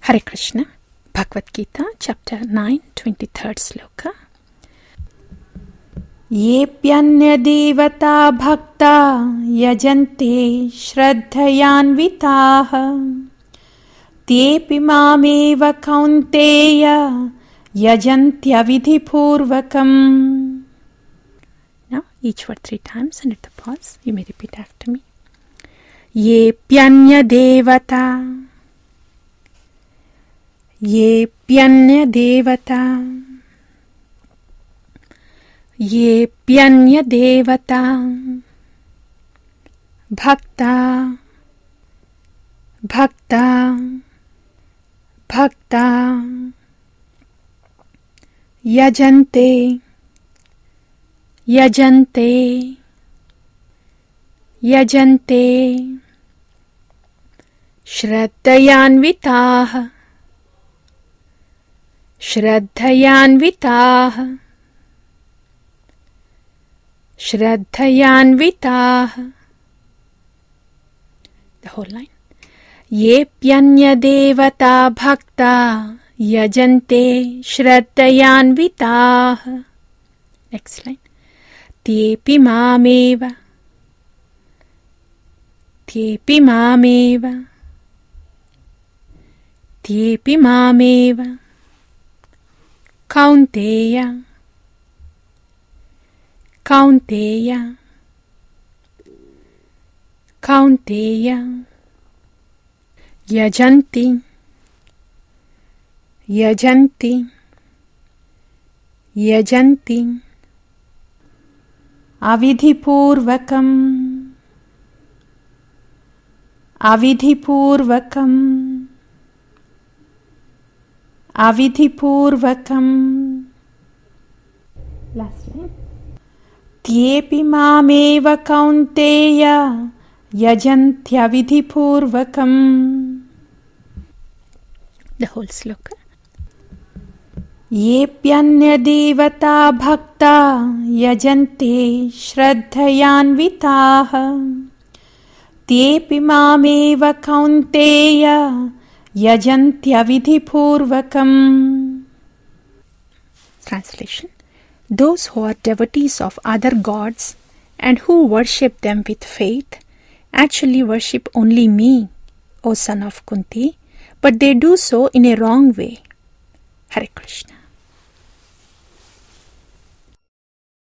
Hare Krishna. Bhagavad Gita, chapter 9, 23rd sloka. Yepyanya devata bhakta yajante shraddhayanvitaha tepi mameva kaunteya yajantya vidhipurvakam. Now, each word 3 times and at the pause, you may repeat after me. Yepyanya devata. Yepyanya devata. Yepyanya devata. Bhakta. Bhakta. Bhakta. Yajante. Yajante. Yajante. Shraddhayanvitaha. Shraddhayanvitaha. Shraddhayanvitaha. The whole line. Yepyanya devata bhakta yajante shraddhayanvitaha. Next line. Tepi mameva. Tepi mameva. Tepi mameva. Kaunteya. Kaunteya. Kaunteya. Yajanti. Yajanti. Yajanti. Avidhipurvakam. Avidhipurvakam. Avidhipurvakam. Last line. Tyepi mameva kaunteya yajantya vidhipurvakam. The whole sloka. Yepyanya devata bhakta yajante shraddhayanvitaha tepi mameva kaunteya yajantya vidhipurvakam. Translation. Those who are devotees of other gods and who worship them with faith actually worship only me, O son of Kunti, but they do so in a wrong way. Hare Krishna.